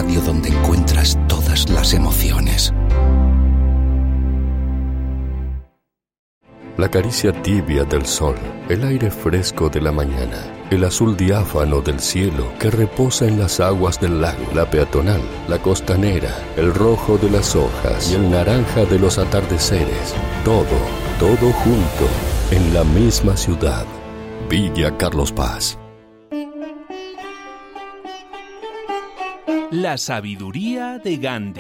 radio donde encuentras todas las emociones. La caricia tibia del sol, el aire fresco de la mañana, el azul diáfano del cielo que reposa en las aguas del lago, la peatonal, la costanera, el rojo de las hojas y el naranja de los atardeceres. Todo junto en la misma ciudad. Villa Carlos Paz. La sabiduría de Gandhi.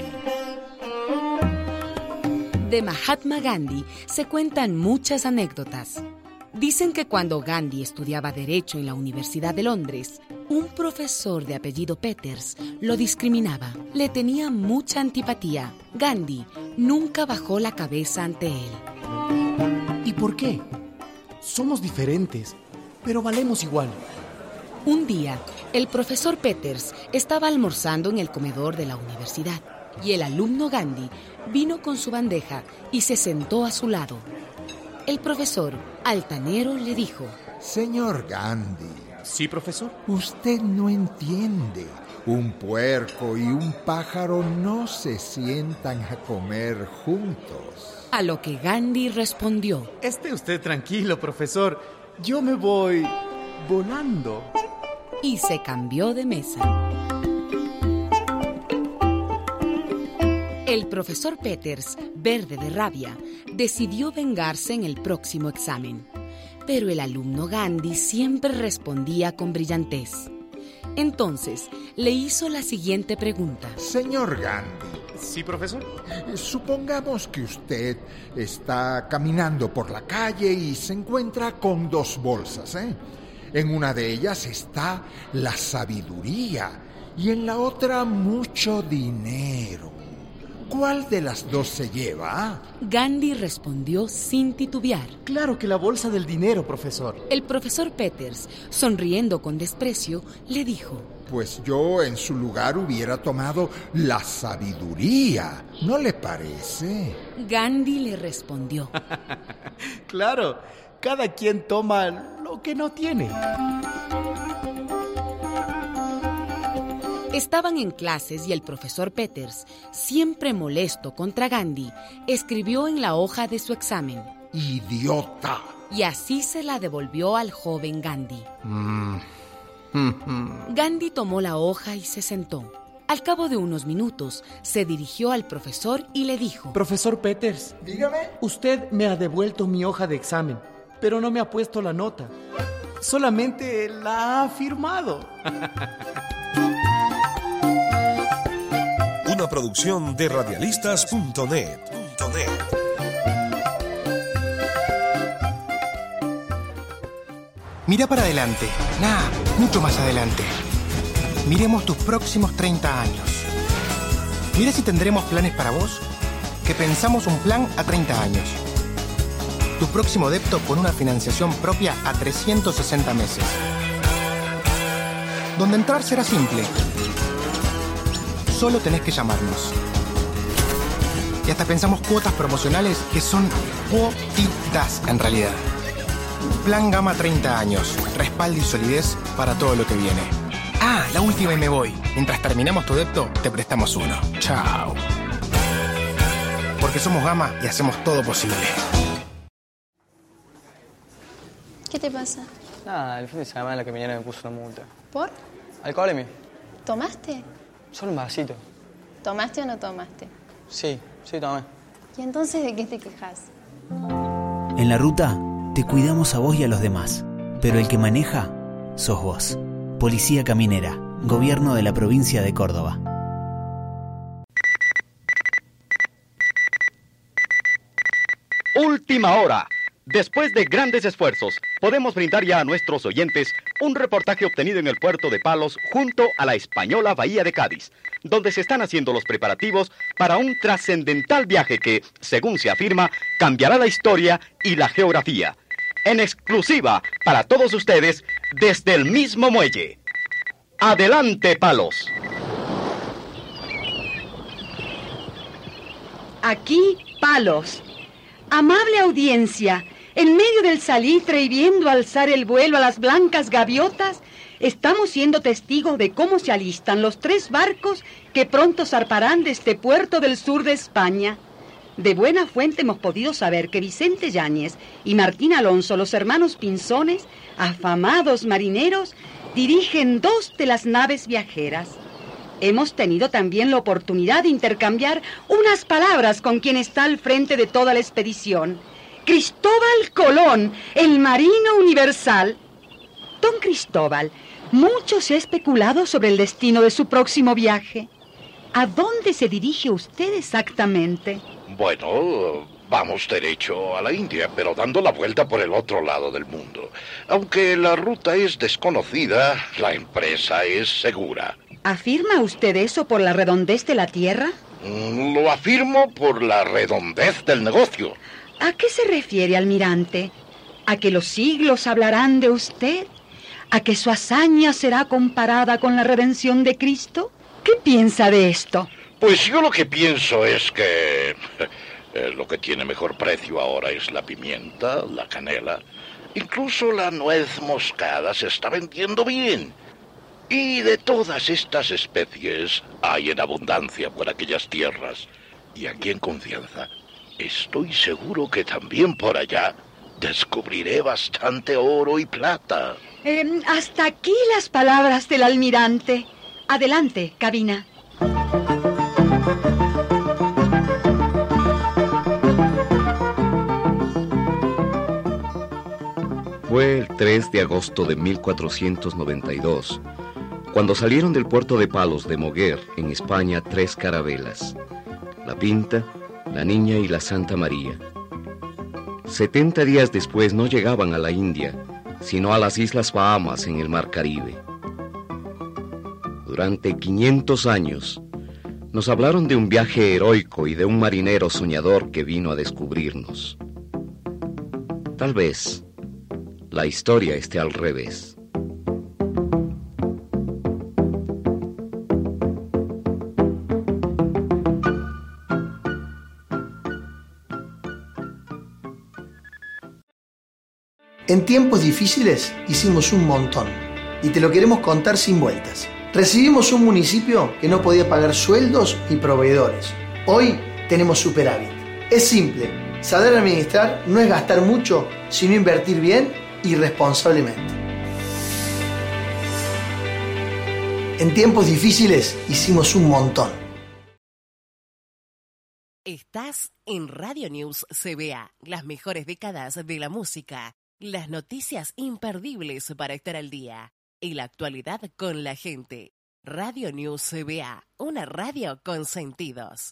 De Mahatma Gandhi se cuentan muchas anécdotas. Dicen que cuando Gandhi estudiaba Derecho en la Universidad de Londres, un profesor de apellido Peters lo discriminaba. Le tenía mucha antipatía. Gandhi nunca bajó la cabeza ante él. ¿Y por qué? Somos diferentes, pero valemos igual. Un día, el profesor Peters estaba almorzando en el comedor de la universidad y el alumno Gandhi vino con su bandeja y se sentó a su lado. El profesor, altanero, le dijo: Señor Gandhi. ¿Sí, profesor? Usted no entiende. Un puerco y un pájaro no se sientan a comer juntos. A lo que Gandhi respondió: Esté usted tranquilo, profesor. Yo me voy volando. Y se cambió de mesa. El profesor Peters, verde de rabia, decidió vengarse en el próximo examen. Pero el alumno Gandhi siempre respondía con brillantez. Entonces, le hizo la siguiente pregunta. Señor Gandhi. ¿Sí, profesor? Supongamos que usted está caminando por la calle y se encuentra con dos bolsas, En una de ellas está la sabiduría y en la otra mucho dinero. ¿Cuál de las dos se lleva? Gandhi respondió sin titubear. Claro que la bolsa del dinero, profesor. El profesor Peters, sonriendo con desprecio, le dijo: Pues yo en su lugar hubiera tomado la sabiduría, ¿no le parece? Gandhi le respondió: Claro, cada quien toma lo que no tiene. Estaban en clases y el profesor Peters, siempre molesto contra Gandhi, escribió en la hoja de su examen: ¡Idiota! Y así se la devolvió al joven Gandhi. Gandhi tomó la hoja y se sentó. Al cabo de unos minutos, se dirigió al profesor y le dijo: Profesor Peters, dígame. Usted me ha devuelto mi hoja de examen, pero no me ha puesto la nota. Solamente la ha firmado. Una producción de radialistas.net. Mira para adelante, mucho más adelante. Miremos tus próximos 30 años. Mira si tendremos planes para vos, que pensamos un plan a 30 años. Tu próximo depto con una financiación propia a 360 meses. Donde entrar será simple. Solo tenés que llamarnos. Y hasta pensamos cuotas promocionales que son cuotitas en realidad. Plan Gama 30 años. Respaldo y solidez para todo lo que viene. La última y me voy. Mientras terminamos tu depto, te prestamos uno. Chao. Porque somos Gama y hacemos todo posible. ¿Qué te pasa? Nada, el fin de semana la caminera me puso una multa. ¿Por? Alcoholemia. ¿Tomaste? Solo un vasito. ¿Tomaste o no tomaste? Sí, tomé. ¿Y entonces de qué te quejas? En la ruta te cuidamos a vos y a los demás, pero el que maneja sos vos. Policía Caminera, Gobierno de la Provincia de Córdoba. Última hora. Después de grandes esfuerzos, podemos brindar ya a nuestros oyentes un reportaje obtenido en el puerto de Palos junto a la española Bahía de Cádiz, donde se están haciendo los preparativos para un trascendental viaje que, según se afirma, cambiará la historia y la geografía. En exclusiva para todos ustedes desde el mismo muelle. ¡Adelante, Palos! Aquí, Palos. Amable audiencia, en medio del salitre y viendo alzar el vuelo a las blancas gaviotas, Estamos siendo testigos de cómo se alistan los 3 barcos que pronto zarparán de este puerto del sur de España. De buena fuente hemos podido saber que Vicente Yáñez y Martín Alonso, los hermanos Pinzones, afamados marineros, dirigen 2 de las naves viajeras. Hemos tenido también la oportunidad de intercambiar unas palabras con quien está al frente de toda la expedición. Cristóbal Colón, el marino universal. Don Cristóbal, mucho se ha especulado sobre el destino de su próximo viaje. ¿A dónde se dirige usted exactamente? Bueno, vamos derecho a la India, pero dando la vuelta por el otro lado del mundo. Aunque la ruta es desconocida, la empresa es segura. ¿Afirma usted eso por la redondez de la Tierra? Lo afirmo por la redondez del negocio. ¿A qué se refiere, almirante? ¿A que los siglos hablarán de usted? ¿A que su hazaña será comparada con la redención de Cristo? ¿Qué piensa de esto? Pues yo lo que pienso es que lo que tiene mejor precio ahora es la pimienta, la canela. Incluso la nuez moscada se está vendiendo bien. Y de todas estas especies hay en abundancia por aquellas tierras. Y aquí en Confianza estoy seguro que también por allá descubriré bastante oro y plata. Hasta aquí las palabras del almirante. Adelante, cabina. Fue el 3 de agosto de 1492, cuando salieron del puerto de Palos de Moguer, en España, 3 carabelas: la Pinta, la Niña y la Santa María. 70 días después no llegaban a la India, sino a las Islas Bahamas en el Mar Caribe. Durante 500 años, nos hablaron de un viaje heroico y de un marinero soñador que vino a descubrirnos. Tal vez la historia esté al revés. En tiempos difíciles hicimos un montón y te lo queremos contar sin vueltas. Recibimos un municipio que no podía pagar sueldos ni proveedores. Hoy tenemos superávit. Es simple, saber administrar no es gastar mucho, sino invertir bien y responsablemente. En tiempos difíciles hicimos un montón. Estás en Radio News CBA, las mejores décadas de la música, las noticias imperdibles para estar al día y la actualidad con la gente. Radio News CBA, una radio con sentidos.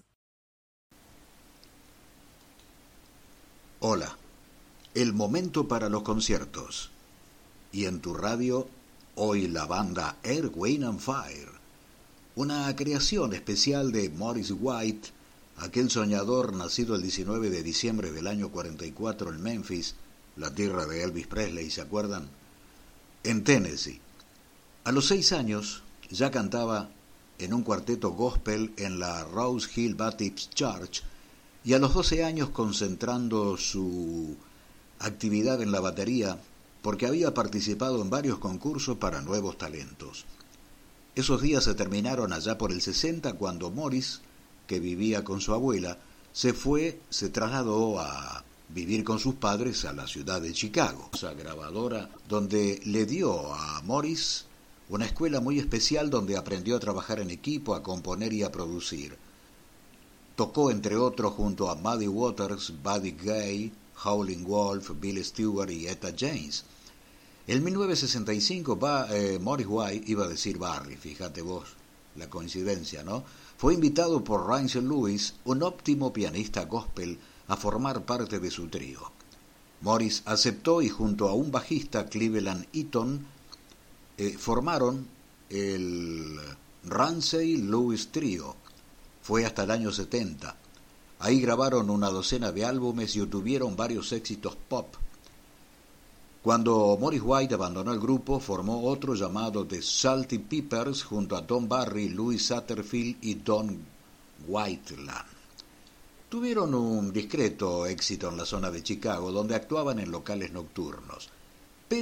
Hola, el momento para los conciertos. Y en tu radio, hoy la banda Earth, Wind and Fire, una creación especial de Morris White, aquel soñador nacido el 19 de diciembre del año 44 en Memphis, la tierra de Elvis Presley, ¿se acuerdan? En Tennessee. A los 6 años ya cantaba en un cuarteto gospel en la Rose Hill Baptist Church y a los 12 años concentrando su actividad en la batería porque había participado en varios concursos para nuevos talentos. Esos días se terminaron allá por el 60 cuando Morris, que vivía con su abuela, se trasladó a vivir con sus padres a la ciudad de Chicago, esa grabadora donde le dio a Morris una escuela muy especial donde aprendió a trabajar en equipo, a componer y a producir. Tocó entre otros junto a Muddy Waters, Buddy Guy, Howlin' Wolf, Bill Stewart y Etta James. En 1965 Morris White, iba a decir Barry, fíjate vos la coincidencia, ¿no? Fue invitado por Rance Lewis, un óptimo pianista gospel, a formar parte de su trío. Morris aceptó y junto a un bajista, Cleveland Eaton, formaron el Ramsey Lewis Trio. Fue hasta el año 70. Ahí grabaron una docena de álbumes y obtuvieron varios éxitos pop. Cuando Morris White abandonó el grupo, formó otro llamado The Salty Peppers junto a Don Barry, Louis Satterfield y Don Whiteland. Tuvieron un discreto éxito en la zona de Chicago, donde actuaban en locales nocturnos. Pero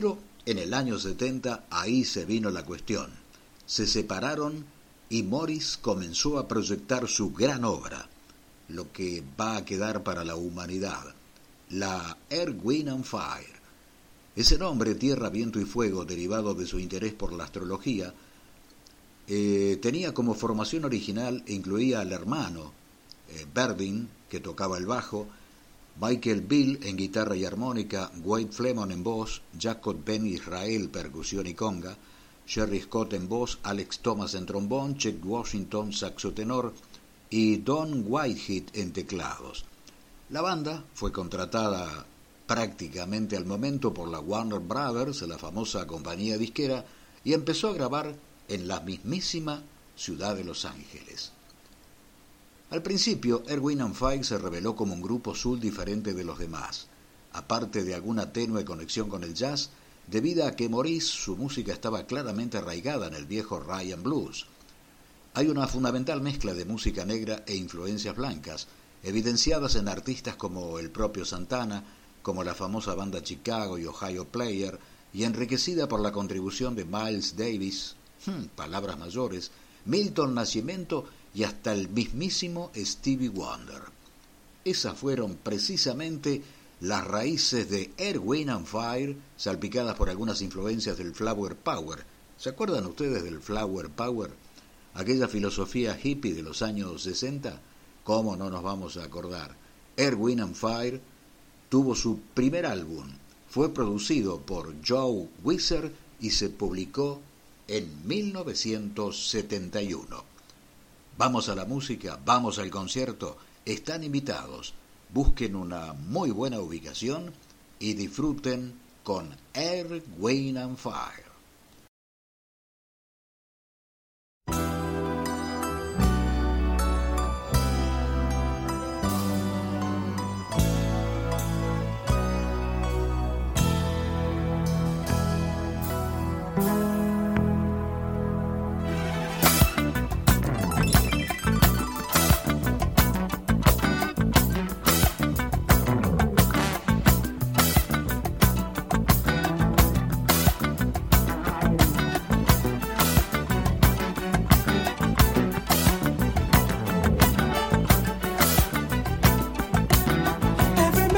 En el año 70, ahí se vino la cuestión. Se separaron y Morris comenzó a proyectar su gran obra, lo que va a quedar para la humanidad, la Earth, Wind and Fire. Ese nombre, Tierra, Viento y Fuego, derivado de su interés por la astrología, tenía como formación original e incluía al hermano Berdin, que tocaba el bajo, Michael Bill en guitarra y armónica, Wade Flemon en voz, Jacob Ben Israel percusión y conga, Sherry Scott en voz, Alex Thomas en trombón, Chet Washington saxo tenor y Don Whitehead en teclados. La banda fue contratada prácticamente al momento por la Warner Brothers, la famosa compañía disquera, y empezó a grabar en la mismísima ciudad de Los Ángeles. Al principio, Earth, Wind and Fire se reveló como un grupo soul diferente de los demás, aparte de alguna tenue conexión con el jazz, debido a que Morris, su música estaba claramente arraigada en el viejo Rhythm and Blues. Hay una fundamental mezcla de música negra e influencias blancas, evidenciadas en artistas como el propio Santana, como la famosa banda Chicago y Ohio Player, y enriquecida por la contribución de Miles Davis, palabras mayores, Milton Nascimento y hasta el mismísimo Stevie Wonder. Esas fueron precisamente las raíces de Earth, Wind and Fire, salpicadas por algunas influencias del Flower Power. ¿Se acuerdan ustedes del Flower Power? Aquella filosofía hippie de los años 60. ¿Cómo no nos vamos a acordar? Earth, Wind and Fire tuvo su primer álbum. Fue producido por Joe Weiser y se publicó en 1971. Vamos a la música, vamos al concierto. Están invitados. Busquen una muy buena ubicación y disfruten con Earth, Wind and Fire.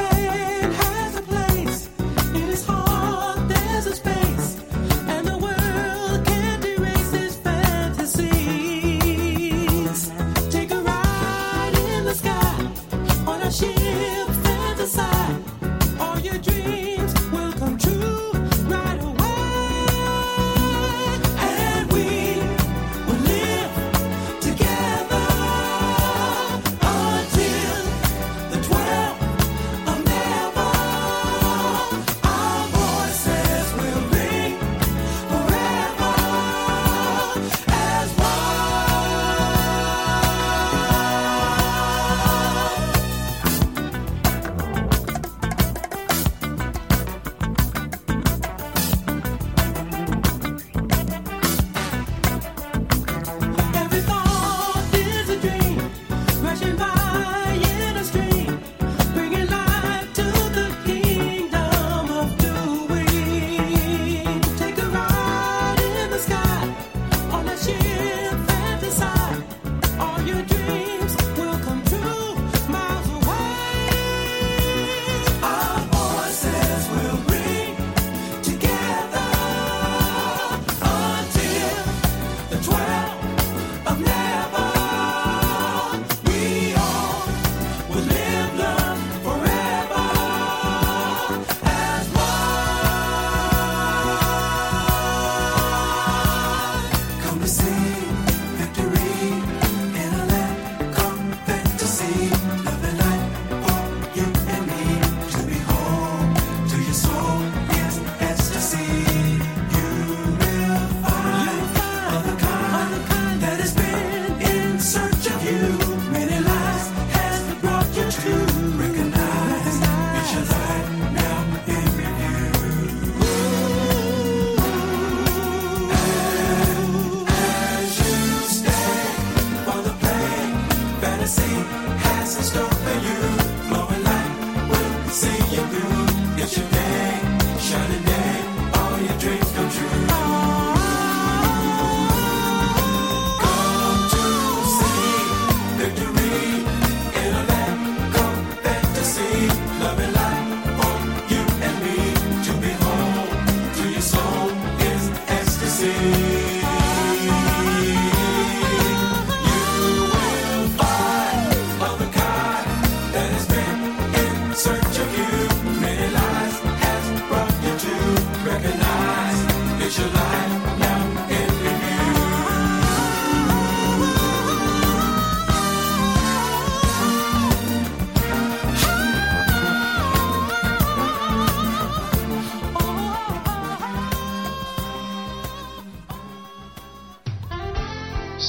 And the world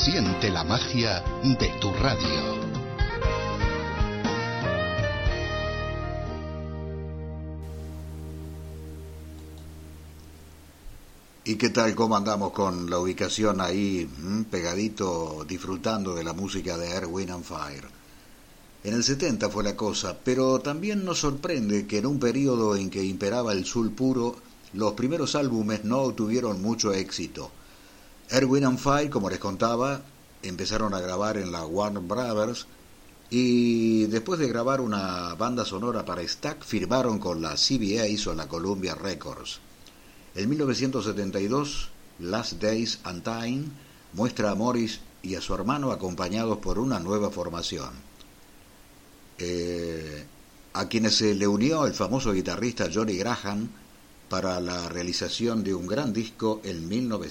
Siente la magia de tu radio. ¿Y qué tal? ¿Cómo andamos con la ubicación ahí, pegadito, disfrutando de la música de Earth, Wind and Fire? En el 70 fue la cosa, pero también nos sorprende que en un periodo en que imperaba el soul puro, los primeros álbumes no tuvieron mucho éxito. Earth, Wind and Fire, como les contaba, empezaron a grabar en la Warner Brothers y después de grabar una banda sonora para Stack, firmaron con la CBS o la Columbia Records. En 1972, Last Days Untied muestra a Morris y a su hermano acompañados por una nueva formación, a quienes se le unió el famoso guitarrista Johnny Graham para la realización de un gran disco en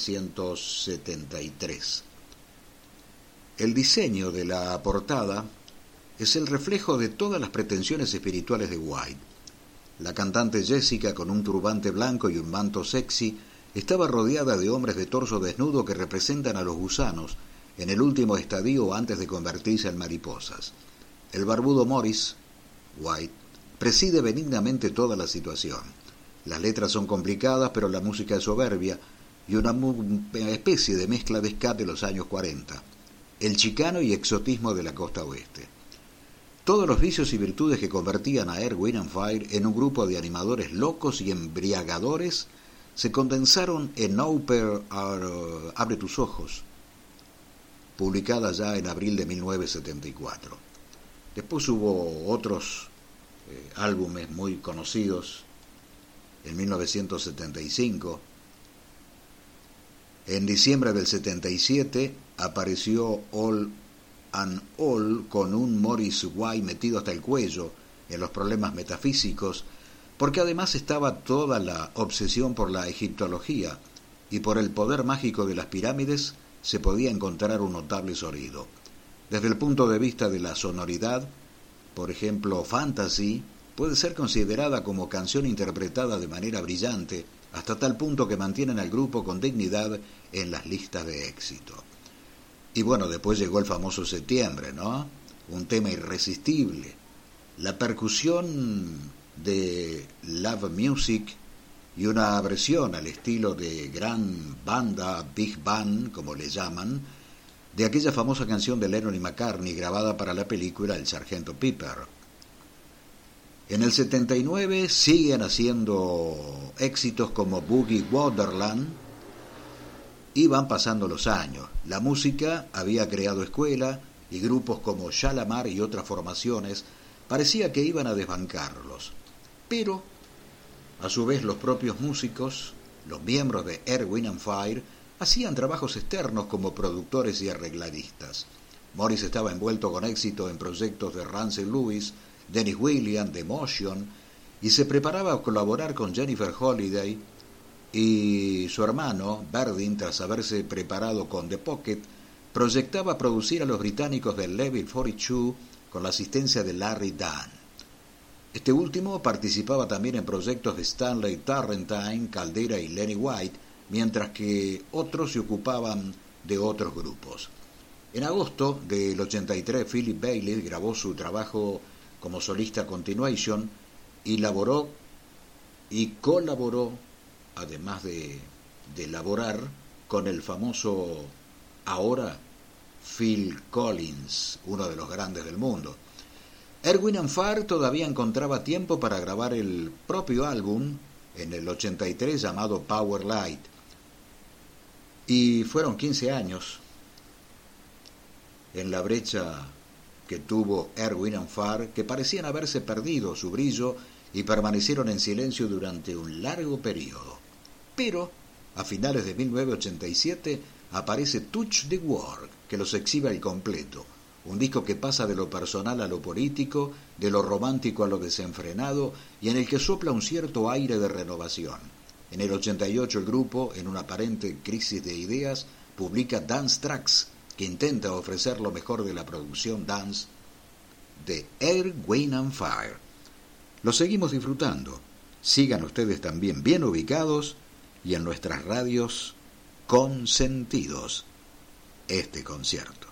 1973. El diseño de la portada es el reflejo de todas las pretensiones espirituales de White. La cantante Jessica, con un turbante blanco y un manto sexy, estaba rodeada de hombres de torso desnudo que representan a los gusanos en el último estadio antes de convertirse en mariposas. El barbudo Morris, White, preside benignamente toda la situación. Las letras son complicadas, pero la música es soberbia y una especie de mezcla de ska de los años 40, el chicano y exotismo de la costa oeste. Todos los vicios y virtudes que convertían a Earth, Wind and Fire en un grupo de animadores locos y embriagadores se condensaron en Abre tus ojos, publicada ya en abril de 1974. Después hubo otros álbumes muy conocidos. En 1975, en diciembre del 77, apareció All and All con un Morris White metido hasta el cuello en los problemas metafísicos, porque además estaba toda la obsesión por la egiptología y por el poder mágico de las pirámides se podía encontrar un notable sonido. Desde el punto de vista de la sonoridad, por ejemplo, Fantasy puede ser considerada como canción interpretada de manera brillante, hasta tal punto que mantienen al grupo con dignidad en las listas de éxito. Y bueno, después llegó el famoso Septiembre, ¿no? Un tema irresistible. La percusión de Love Music y una versión al estilo de gran banda, Big Band, como le llaman, de aquella famosa canción de Lennon y McCartney grabada para la película El Sargento Pepper. En el 79 siguen haciendo éxitos como Boogie Wonderland y van pasando los años. La música había creado escuela y grupos como Shalamar y otras formaciones parecía que iban a desbancarlos. Pero, a su vez, los propios músicos, los miembros de Earth, Wind and Fire, hacían trabajos externos como productores y arregladistas. Morris estaba envuelto con éxito en proyectos de Ramsey Lewis, Dennis Williams, The Motion, y se preparaba a colaborar con Jennifer Holliday, y su hermano, Verdin, tras haberse preparado con The Pocket, proyectaba producir a los británicos del Level 42 con la asistencia de Larry Dunn. Este último participaba también en proyectos de Stanley Turrentine, Caldera y Lenny White, mientras que otros se ocupaban de otros grupos. En agosto del 83, Philip Bailey grabó su trabajo como solista Continuation y colaboró, además de laborar, con el famoso ahora Phil Collins, uno de los grandes del mundo. Earth, Wind and Fire todavía encontraba tiempo para grabar el propio álbum en el 83 llamado Power Light, y fueron 15 años en la brecha que tuvo Earth, Wind and Fire, que parecían haberse perdido su brillo y permanecieron en silencio durante un largo periodo. Pero, a finales de 1987, aparece Touch the World, que los exhibe al completo. Un disco que pasa de lo personal a lo político, de lo romántico a lo desenfrenado, y en el que sopla un cierto aire de renovación. En el 88 el grupo, en una aparente crisis de ideas, publica Dance Tracks, que intenta ofrecer lo mejor de la producción dance de Earth, Wind and Fire. Lo seguimos disfrutando. Sigan ustedes también bien ubicados y en nuestras radios consentidos. este concierto.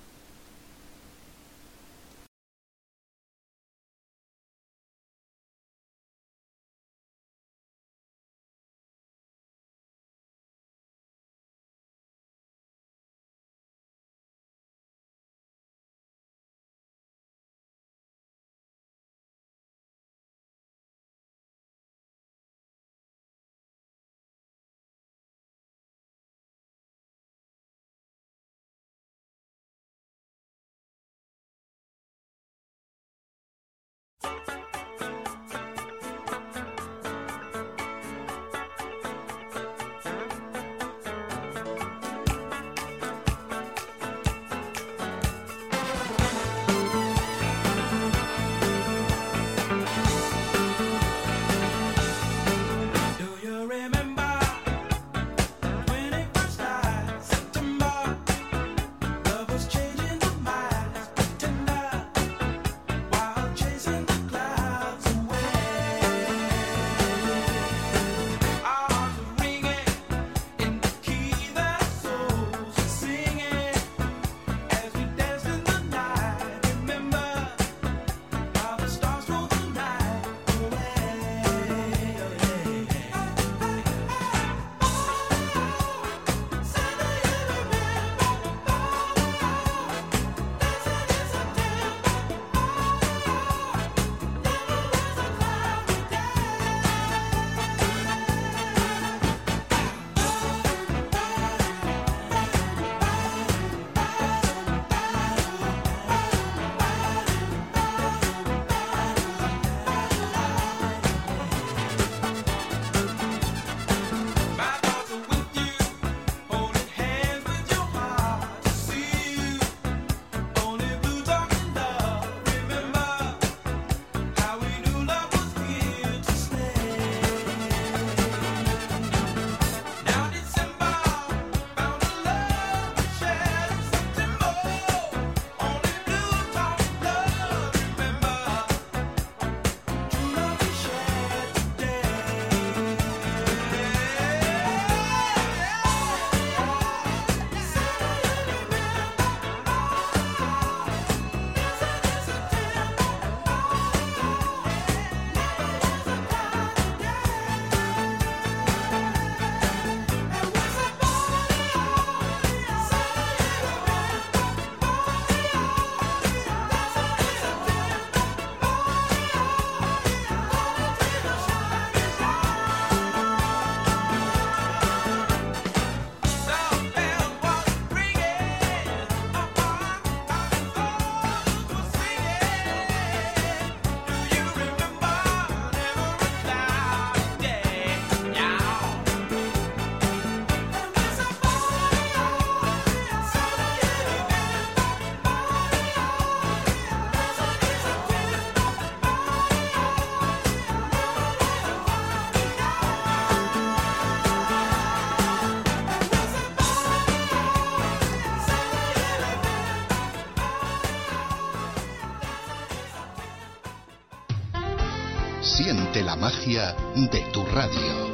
Siente la magia de tu radio.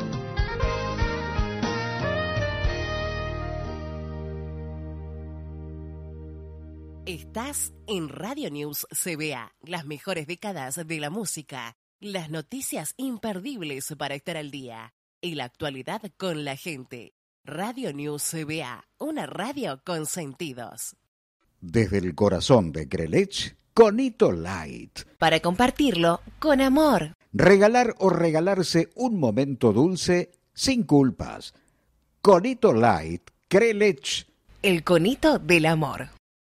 Estás en Radio News CBA, las mejores décadas de la música, las noticias imperdibles para estar al día y la actualidad con la gente. Radio News CBA, una radio con sentidos. Desde el corazón de Grelech, Conito Light. Para compartirlo con amor. Regalar o regalarse un momento dulce sin culpas. Conito Light, Grelech. El conito del amor.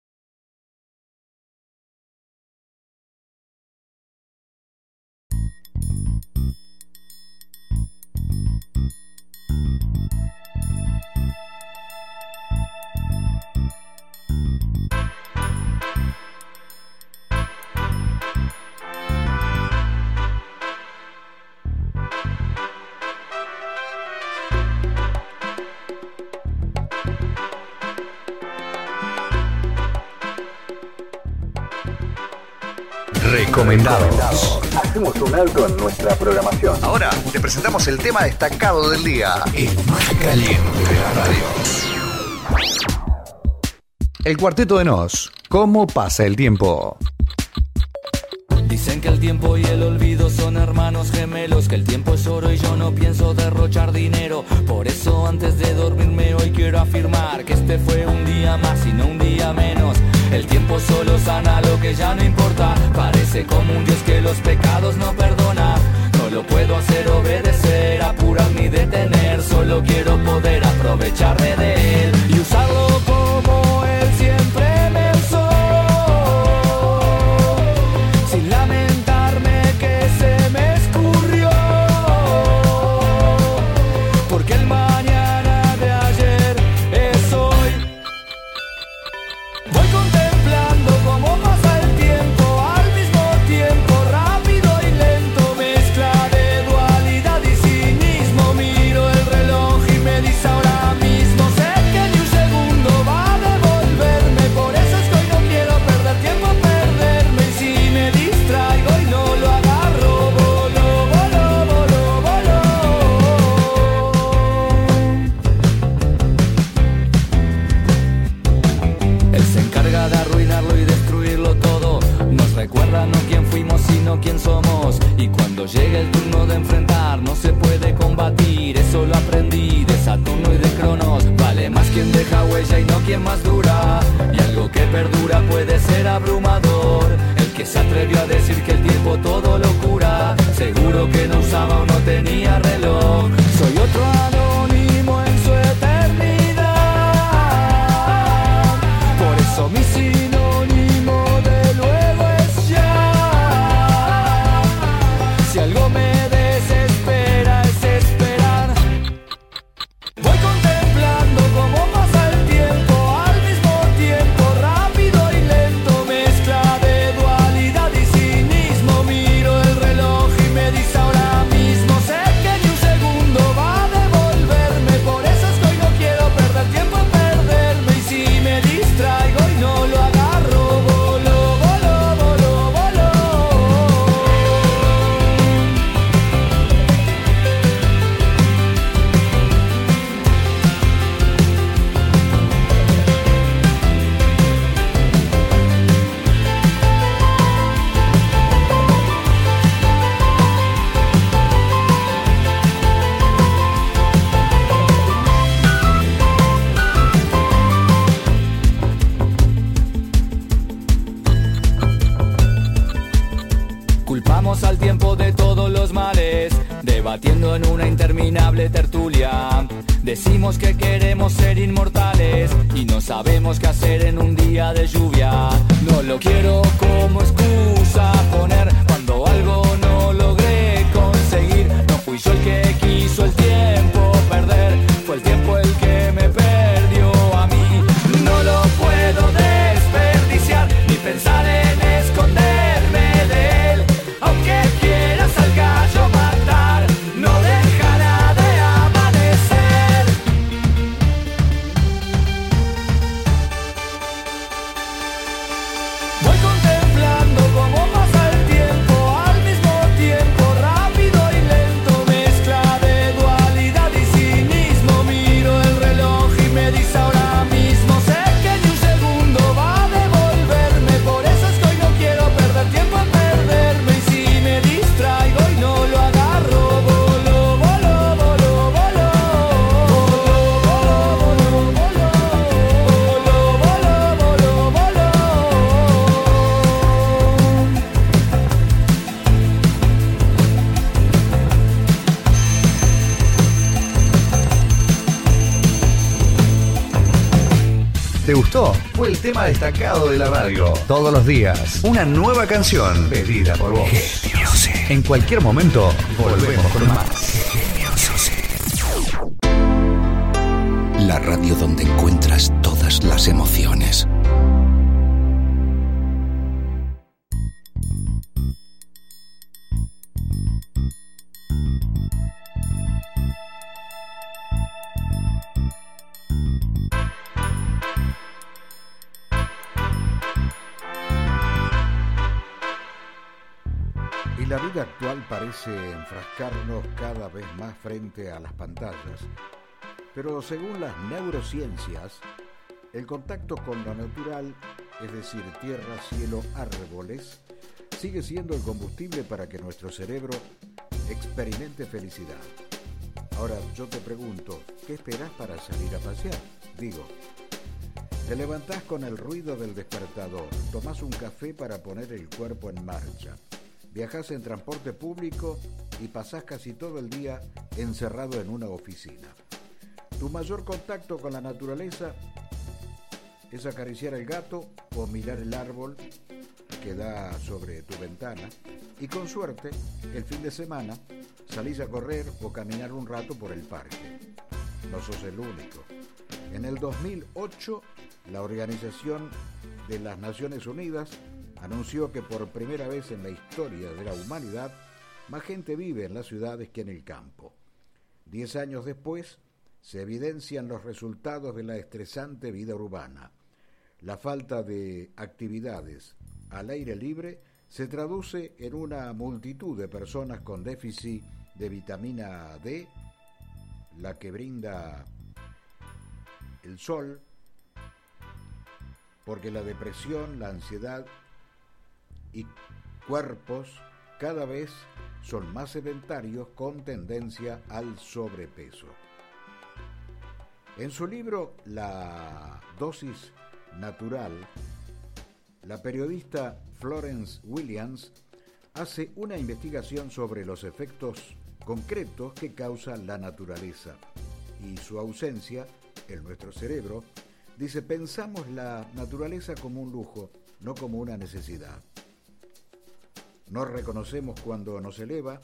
Recomendados. Hacemos un alto en nuestra programación. Ahora te presentamos el tema destacado del día. El más caliente de la radio. El Cuarteto de Nos. ¿Cómo pasa el tiempo? Dicen que el tiempo y el olvido son hermanos gemelos, que el tiempo es oro y yo no pienso derrochar dinero. Por eso antes de dormirme hoy quiero afirmar que este fue un día más y no un día menos. El tiempo solo sana lo que ya no importa. Parece como un Dios que los pecados no perdona. No lo puedo hacer obedecer, apurar ni detener. Solo quiero poder aprovecharme de él y usarlo como él siempre me usó, sin lamentarme que se me escurrió, porque el mañana de ayer es hoy. Voy contemplando cómo pasa el tiempo, al mismo tiempo rápido y lento, mezcla de dualidad y cinismo. Miro el reloj y me dice ahora mismo, sé que ni un segundo va a devolverme, por eso es que hoy no quiero perder tiempo, perderme, y si me distraigo y no lo agarro, volo, volo, volo, volo. Él se encarga de arruinarlo y destruirlo todo. Nos recuerda no quién fuimos sino quién somos. Y cuando llega el turno de enfrentar no se puede combatir. Eso lo aprendí de Saturno y de Cronos. Vale más quien deja huella y no quien más dura. Y algo que perdura puede ser abrumador. El que se atrevió a decir que el tiempo todo lo cura, seguro que no usaba o no tenía reloj. Soy otro anónimo en su eternidad. Por eso mi sinónimo de luego es ya. Si algo me desespera es esperar. Voy contemplando cómo pasa el tiempo, al mismo tiempo rápido y lento, mezcla de dualidad y cinismo. Miro el reloj y me dice ahora mismo, sé que ni un segundo va a devolverme, por eso es que hoy no quiero perder tiempo en perderme, y si me distraigo y no lo agarro, volo, volo, volo, volo. Culpamos al tiempo de todos los males, debatiendo en una interminable tertulia. Decimos que queremos ser inmortales y no sabemos qué hacer en un día de lluvia. No lo quiero como excusa poner cuando algo no logré conseguir. No fui yo el que quiso el tiempo perder, fue el tiempo el que me perdió a mí. No lo puedo desperdiciar ni pensar en esconderme de él. Aunque quieras al gallo matar, no dejará de amanecer. Voy contemplando cómo pasa el tiempo, al mismo tiempo rápido y lento, mezcla de dualidad y cinismo. Miro el reloj y me dice ahora mismo, sé que ni un segundo va a devolverme, por eso es que hoy no quiero perder tiempo en perderme, y si me distraigo y no lo agarro, volo, volo, volo, volo. Volo, volo, volo, volo. Volo, volo, volo, ¿Te gustó? Fue el tema destacado de la radio. Todos los días, una nueva canción pedida por vos. En cualquier momento, volvemos con más. La radio donde encuentras todas las emociones. Y la vida actual parece enfrascarnos cada vez más frente a las pantallas. Pero según las neurociencias, El contacto con lo natural, es decir, tierra, cielo, árboles, sigue siendo el combustible para que nuestro cerebro experimente felicidad. Ahora yo te pregunto, ¿qué esperás para salir a pasear? Digo, te levantás con el ruido del despertador, tomás un café para poner el cuerpo en marcha, viajás en transporte público y pasás casi todo el día encerrado en una oficina. Tu mayor contacto con la naturaleza es acariciar el gato o mirar el árbol que da sobre tu ventana y con suerte, el fin de semana, salís a correr o caminar un rato por el parque. No sos el único. En el 2008, la Organización de las Naciones Unidas anunció que por primera vez en la historia de la humanidad, más gente vive en las ciudades que en el campo. 10 años después, se evidencian los resultados de la estresante vida urbana. La falta de actividades al aire libre se traduce en una multitud de personas con déficit de vitamina D, la que brinda el sol, porque la depresión, la ansiedad y cuerpos cada vez son más sedentarios con tendencia al sobrepeso. En su libro La dosis natural, la periodista Florence Williams hace una investigación sobre los efectos concretos que causa la naturaleza y su ausencia en nuestro cerebro. Dice, pensamos la naturaleza como un lujo, no como una necesidad. No reconocemos cuando nos eleva,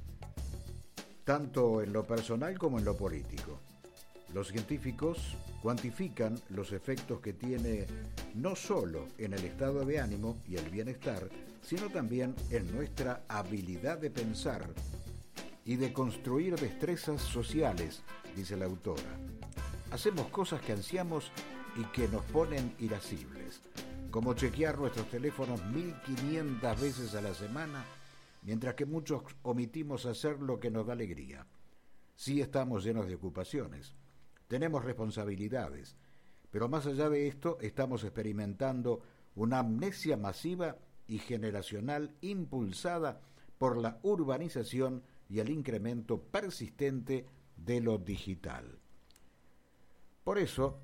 tanto en lo personal como en lo político. Los científicos cuantifican los efectos que tiene no solo en el estado de ánimo y el bienestar, sino también en nuestra habilidad de pensar y de construir destrezas sociales, dice la autora. Hacemos cosas que ansiamos y que nos ponen irascibles, como chequear nuestros teléfonos 1500 veces a la semana, mientras que muchos omitimos hacer lo que nos da alegría. Sí estamos llenos de ocupaciones, tenemos responsabilidades, pero más allá de esto estamos experimentando una amnesia masiva y generacional impulsada por la urbanización y el incremento persistente de lo digital. Por eso,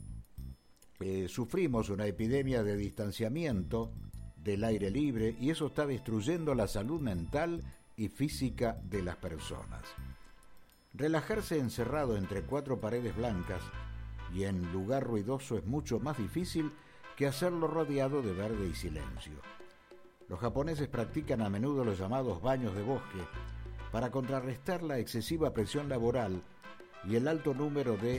sufrimos una epidemia de distanciamiento del aire libre y eso está destruyendo la salud mental y física de las personas. Relajarse encerrado entre 4 paredes blancas y en lugar ruidoso es mucho más difícil que hacerlo rodeado de verde y silencio. Los japoneses practican a menudo los llamados baños de bosque para contrarrestar la excesiva presión laboral y el alto número de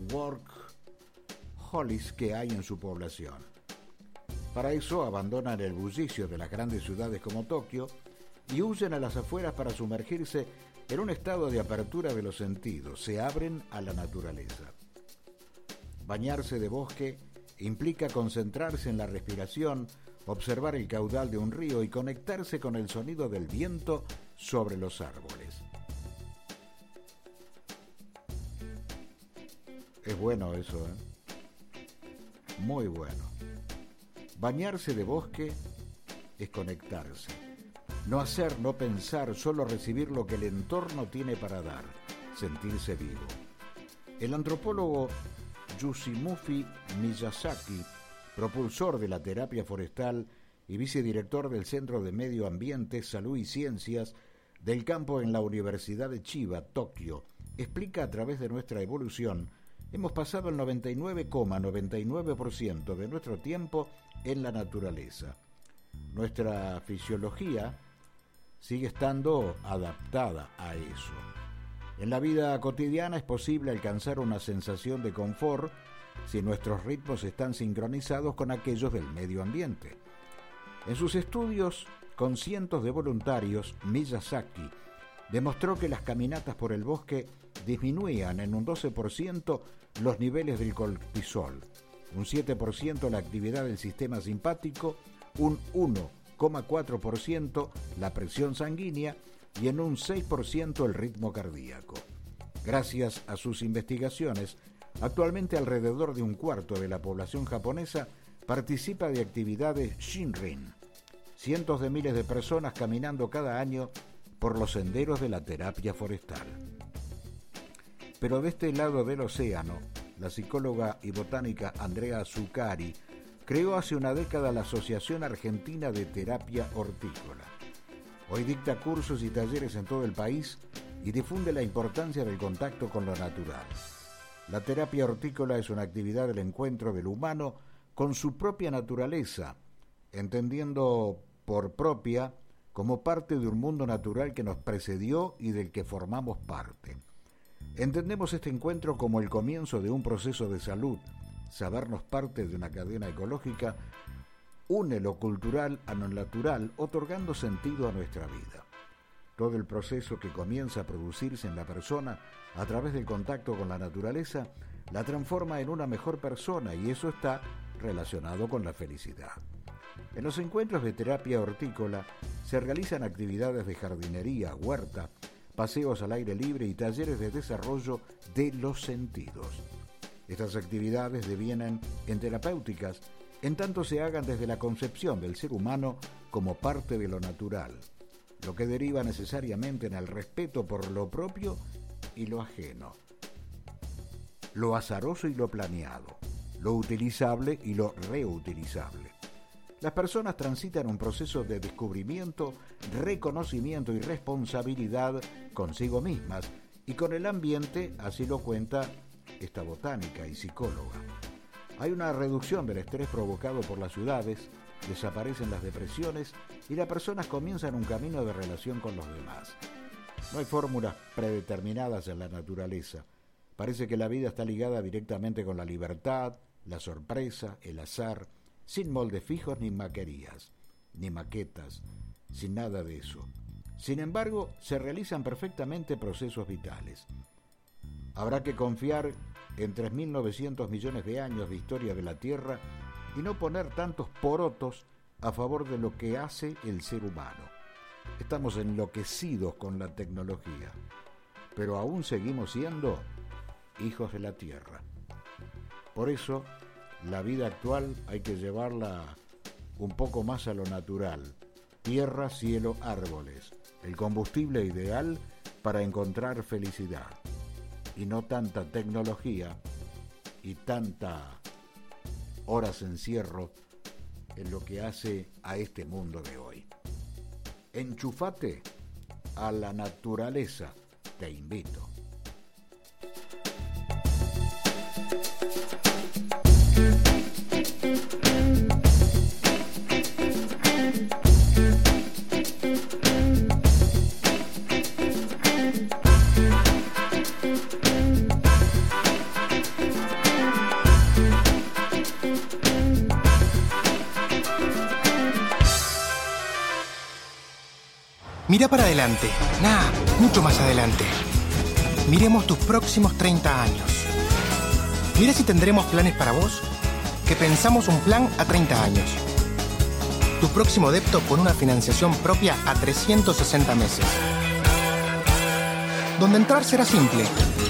workaholics que hay en su población. Para eso abandonan el bullicio de las grandes ciudades como Tokio y huyen a las afueras para sumergirse en un estado de apertura de los sentidos, se abren a la naturaleza. Bañarse de bosque implica concentrarse en la respiración, observar el caudal de un río y conectarse con el sonido del viento sobre los árboles. Es bueno eso, Muy bueno. Bañarse de bosque es conectarse. No hacer, no pensar, solo recibir lo que el entorno tiene para dar, sentirse vivo. El antropólogo Yoshimufo Miyazaki, propulsor de la terapia forestal y vicedirector del Centro de Medio Ambiente, Salud y Ciencias del campo en la Universidad de Chiba, Tokio, explica a través de nuestra evolución, hemos pasado el 99,99% de nuestro tiempo en la naturaleza. Nuestra fisiología sigue estando adaptada a eso. En la vida cotidiana es posible alcanzar una sensación de confort si nuestros ritmos están sincronizados con aquellos del medio ambiente. En sus estudios con cientos de voluntarios, Miyazaki demostró que las caminatas por el bosque disminuían en un 12% los niveles del cortisol, un 7% la actividad del sistema simpático, un 1,4% la presión sanguínea y en un 6% el ritmo cardíaco. Gracias a sus investigaciones, Actualmente alrededor de un cuarto de la población japonesa participa de actividades Shinrin. Cientos de miles de personas caminando cada año por los senderos de la terapia forestal. Pero de este lado del océano, la psicóloga y botánica Andrea Zuccari creó hace una década la Asociación Argentina de Terapia Hortícola. Hoy dicta cursos y talleres en todo el país y difunde la importancia del contacto con lo natural. La terapia hortícola es una actividad del encuentro del humano con su propia naturaleza, entendiendo por propia como parte de un mundo natural que nos precedió y del que formamos parte. Entendemos este encuentro como el comienzo de un proceso de salud. Sabernos parte de una cadena ecológica une lo cultural a lo natural, otorgando sentido a nuestra vida. Todo el proceso que comienza a producirse en la persona a través del contacto con la naturaleza la transforma en una mejor persona, y eso está relacionado con la felicidad. En los encuentros de terapia hortícola se realizan actividades de jardinería, huerta, paseos al aire libre y talleres de desarrollo de los sentidos. Estas actividades devienen en terapéuticas en tanto se hagan desde la concepción del ser humano como parte de lo natural, lo que deriva necesariamente en el respeto por lo propio y lo ajeno, lo azaroso y lo planeado, lo utilizable y lo reutilizable. Las personas transitan un proceso de descubrimiento, reconocimiento y responsabilidad consigo mismas y con el ambiente, así lo cuenta esta botánica y psicóloga. Hay una reducción del estrés provocado por las ciudades, desaparecen las depresiones y las personas comienzan un camino de relación con los demás. No hay fórmulas predeterminadas en la naturaleza. Parece que la vida está ligada directamente con la libertad, la sorpresa, el azar, sin moldes fijos ni maquerías, ni maquetas, sin nada de eso. Sin embargo, se realizan perfectamente procesos vitales. Habrá que confiar en 3.900 millones de años de historia de la Tierra y no poner tantos porotos a favor de lo que hace el ser humano. Estamos enloquecidos con la tecnología, pero aún seguimos siendo hijos de la Tierra. Por eso, la vida actual hay que llevarla un poco más a lo natural. Tierra, cielo, árboles. El combustible ideal para encontrar felicidad. Y no tanta tecnología y tanta horas encierro en lo que hace a este mundo de hoy. Enchufate a la naturaleza, te invito. Mira para adelante, mucho más adelante. Miremos tus próximos 30 años. Mira si tendremos planes para vos, que pensamos un plan a 30 años. Tu próximo depto con una financiación propia a 360 meses. Donde entrar será simple.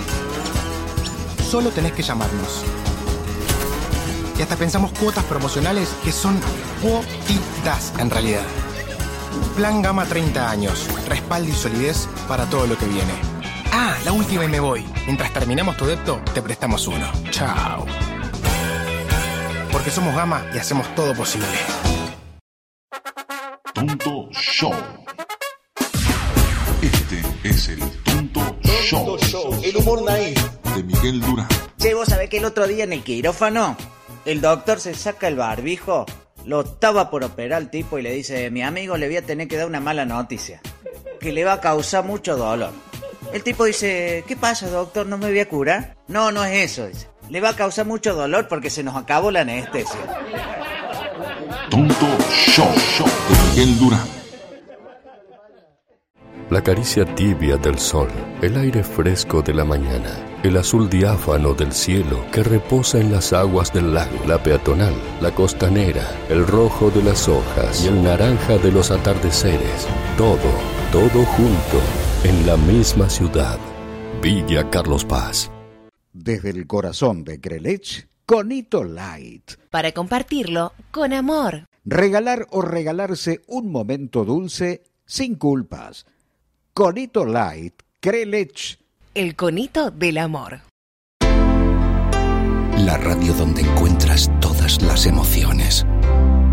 Solo tenés que llamarnos. Y hasta pensamos cuotas promocionales que son cuotitas en realidad. Plan Gama 30 años, respaldo y solidez para todo lo que viene. La última y me voy. Mientras terminamos tu depto, te prestamos uno. Chao. Porque somos Gama y hacemos todo posible. Tonto Show. Este es el Tonto Show. El humor naif de Miguel Durán. Che, vos sabés que el otro día en el quirófano, el doctor se saca el barbijo. Lo estaba por operar el tipo y le dice: mi amigo, le voy a tener que dar una mala noticia, que le va a causar mucho dolor. El tipo dice: ¿qué pasa, doctor? ¿No me voy a curar? No, no es eso, dice. Le va a causar mucho dolor porque se nos acabó la anestesia. Tonto Show de Miguel Durán. La caricia tibia del sol, el aire fresco de la mañana, el azul diáfano del cielo que reposa en las aguas del lago, la peatonal, la costanera, el rojo de las hojas y el naranja de los atardeceres. Todo junto en la misma ciudad. Villa Carlos Paz. Desde el corazón de Krelech, Conito Light. Para compartirlo con amor. Regalar o regalarse un momento dulce sin culpas. Conito Light, Krelech. El conito del amor. La radio donde encuentras todas las emociones.